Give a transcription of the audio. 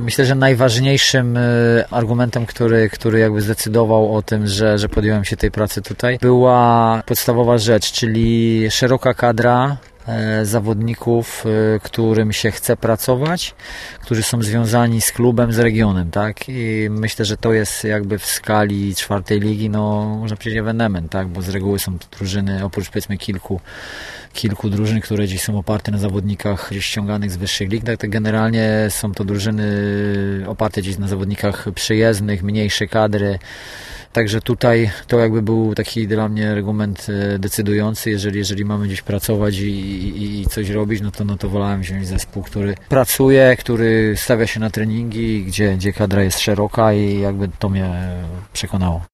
Myślę, że najważniejszym argumentem, który jakby zdecydował o tym, że podjąłem się tej pracy tutaj, była podstawowa rzecz, czyli szeroka kadra zawodników, którym się chce pracować, którzy są związani z klubem, z regionem, tak? I myślę, że to jest jakby w skali 4. ligi, no można powiedzieć ewenement, tak? Bo z reguły są to drużyny, oprócz powiedzmy kilku drużyn, które dziś są oparte na zawodnikach gdzieś ściąganych z wyższych lig, tak generalnie są to drużyny oparte gdzieś na zawodnikach przyjezdnych, mniejsze kadry. Także tutaj to jakby był taki dla mnie argument decydujący, jeżeli mamy gdzieś pracować i coś robić, no to wolałem wziąć zespół, który pracuje, który stawia się na treningi, gdzie kadra jest szeroka i jakby to mnie przekonało.